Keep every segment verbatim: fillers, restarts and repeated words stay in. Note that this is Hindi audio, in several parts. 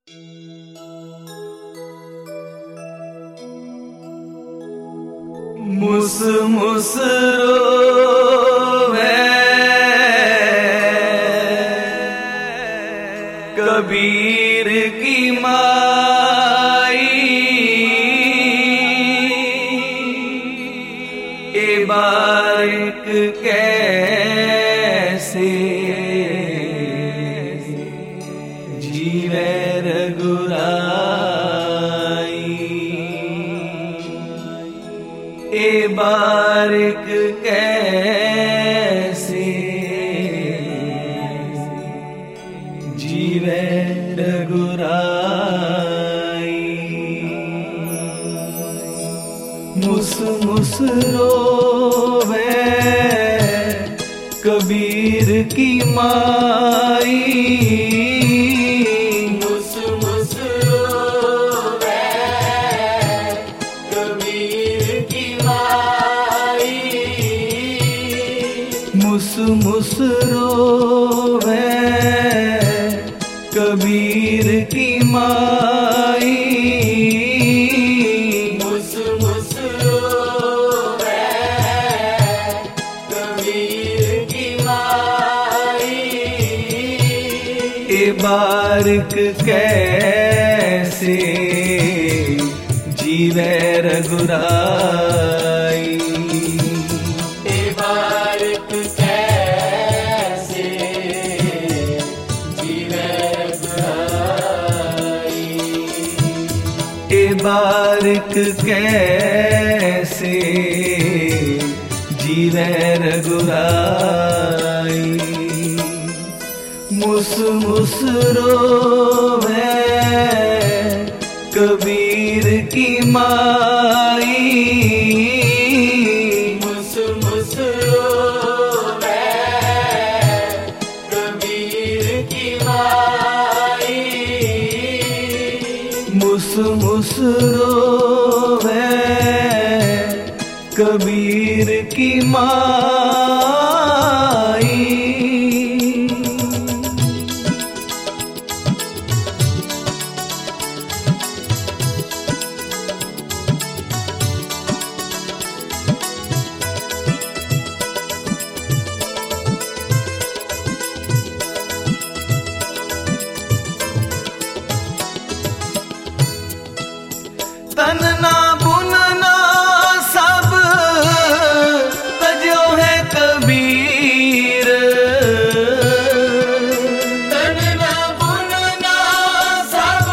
मुस मुस रोवे कबीर की माई, ए बारिक कैसे जीवे रघुराई, ए बारिक कैसे जीवे रघुराई। मुस मुस रोवे कबीर की माई, मुस मुस रोवे कबीर की माई, मुस मुस रोवे कबीर की माई, मुस मुस रोवे कबीर की माई, ए बारिक कैसे जीवे रघुराई, ए बारिक कैसे जीवे रघुराई, ए बारिक कैसे जीवे रघुराई। मुस मुस रोवे कबीर की माई, मुस मुस रोवे कबीर की माई, मुस मुस रोवे कबीर की माई। तनना बुनना सब तजो है कबीर, तनना बुनना सब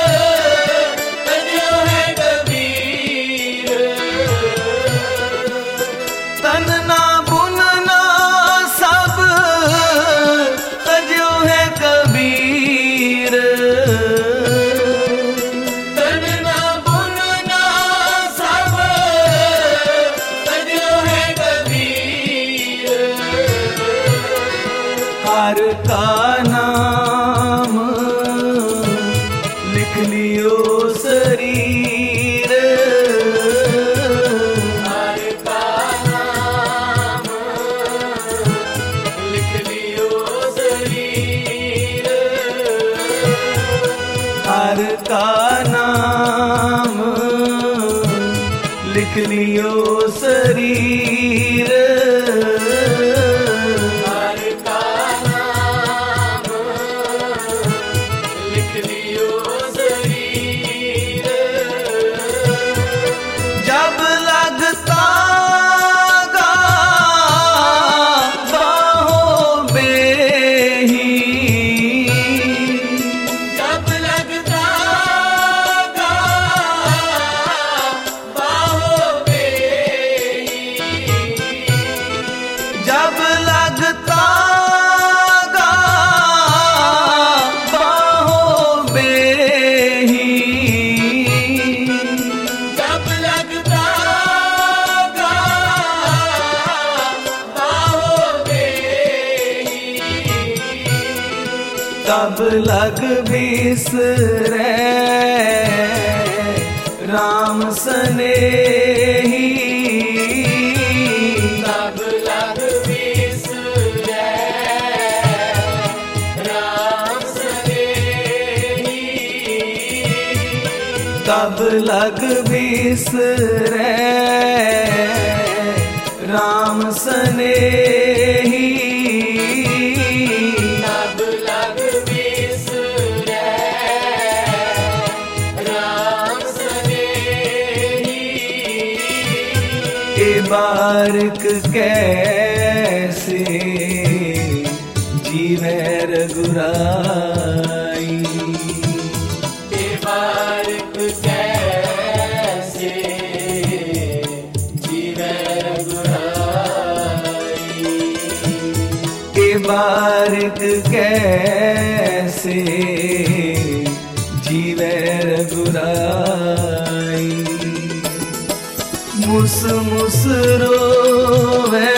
तजो है कबीर, तनना बुनना सब तजो है कबीर, तनना बुनना सब तजो है कबीर, हर का नाम लिख लियो शरीर, हर का नाम लिख लियो शरीर, हर का नाम लिख लियो शरीर, हर का नाम लिख लियो शरीर, जब लगता गा बाहों बेही, जब लगता गा बाहों बेही, जब लगता गा बाहों बेही, जब लगता गा बाहों बेही, तब लग बिसरे राम सनेही, तब लग बिसरे राम सनेही, कब लग बिसरै राम सनेही कब लग बिसरै राम सनेही ए बारिक कैसे जीवे रघुराई ए बारिक कैसे जीवे रघुराई ए बारिक कैसे जीवे रघुराई मुस मुस रोवे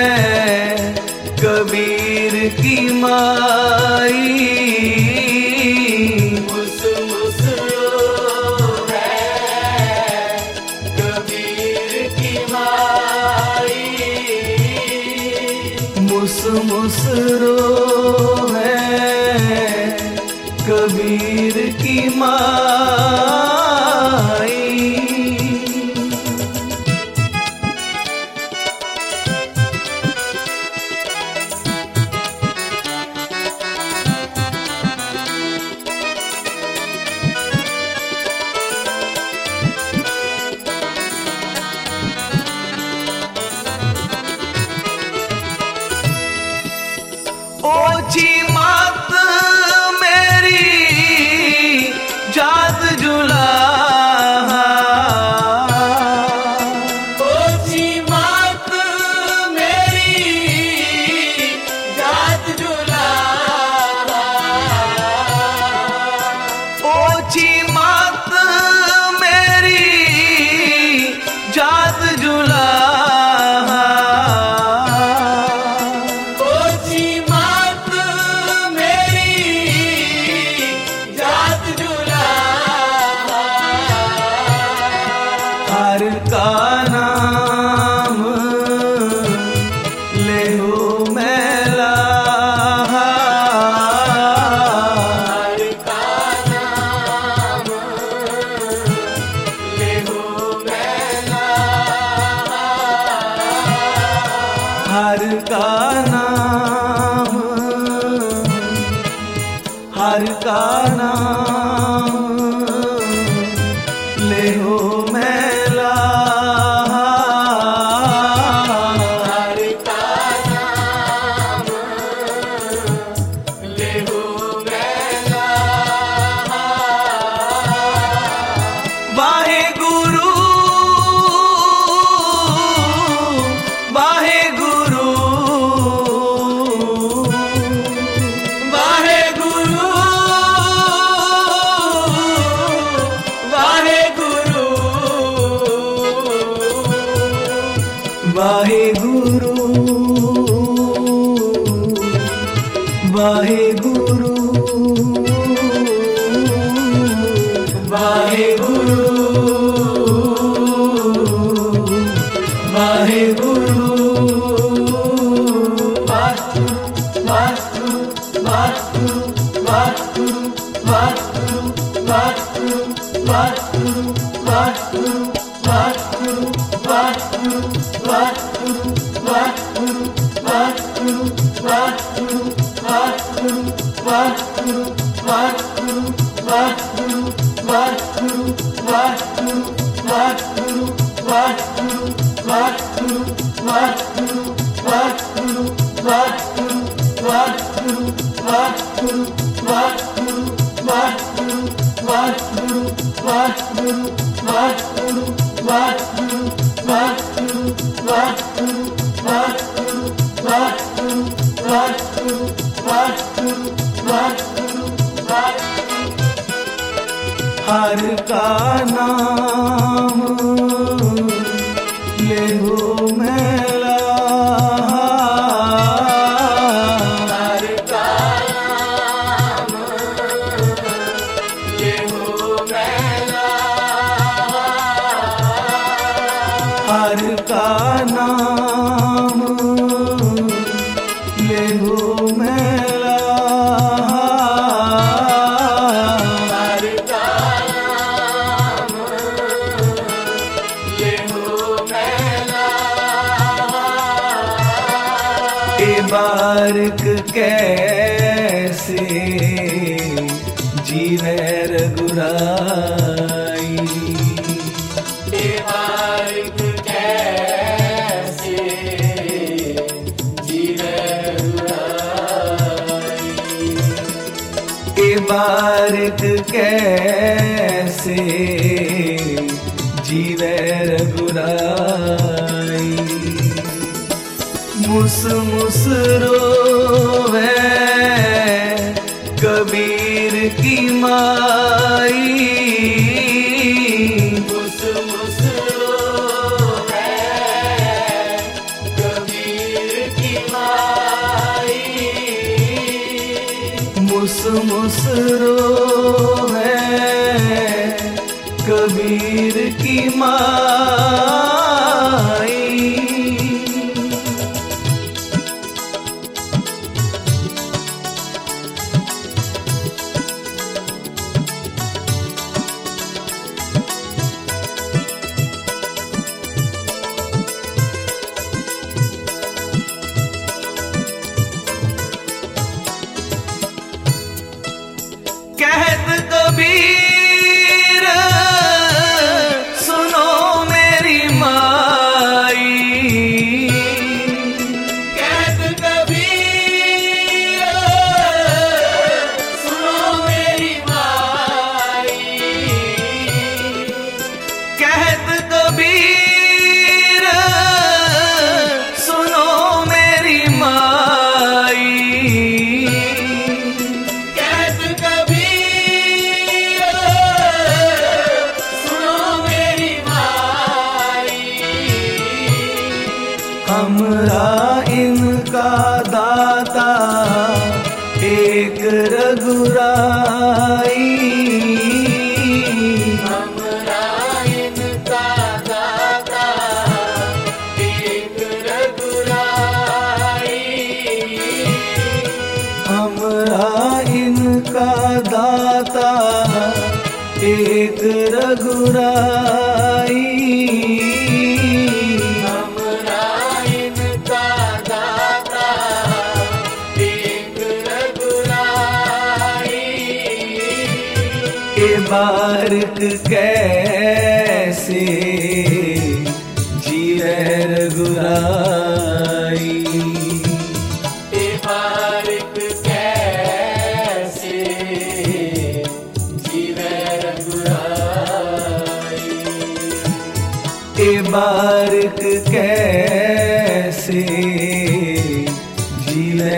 कबीर की माई मुस मुस रोवे कबीर की माई मुस मुस रोवे कबीर की माई ओछी मात मेरी जात जुला ओछी मात मेरी जात जुला ओछी मात मेरी जात जुला ओछी मात मेरी जात जुला हर का नाम ले हो मैला हर का नाम ले हो मैला हर का नाम हर का नाम ले हो मैला हर का नाम ले हो मैला वाहे गुरु वाहे गुरु वाहे गुरु वाहे गुरु वाहे गुरु वाहे गुरु वाहे गुरु वाहे गुरु वाहे हर का नाम ले हो मैला हर का नाम ले हो मैला हर का नाम ले हो मैला हर का नाम बारिक कैसे जीवे रघुराई, ए बारिक कैसे जीवे रघुराई, ए बारिक कैसे जीवे रघुराई। मुस मुस रोवे कबीर की माई, मुस मुस रोवे कबीर की माई, मुस मुस रोवे कबीर की माई। कहत कबीर सुनो मेरी माई, कहत कबीर सुनो मेरी माई, कहत कबीर सुनो मेरी माई। कहत कबीर सुनो मेरी माई, हमरा इनका दाता एक रघुराई, हमरा इनका दाता एक रघुराई, हमरा इनका दाता एक रघुराई। हमरा इनका दाता एक रघुराई, ए बारिक कैसे जीवे रघुराई, ए बारिक कैसे जीवे रघुराई, ए बारिक कैसे जीवे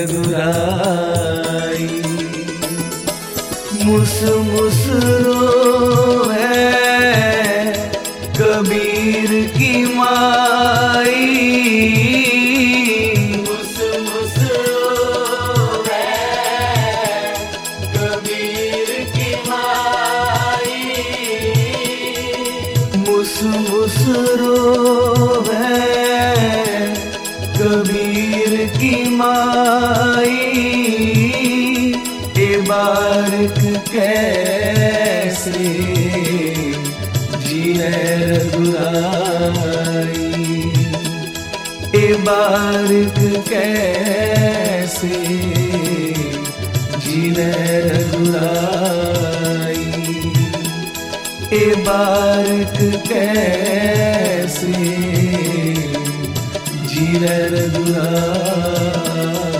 रघुराई। मुस मुस रोवे कबीर की माई, मुस मुस रोवे कबीर की माई, मुस मुस रोवे कबीर की माई। ए बारिक कैसे जीवे रघुराई, ए बारिक कैसे जीवे रघुराई, ए बारिक कैसे जीवे रघुराई।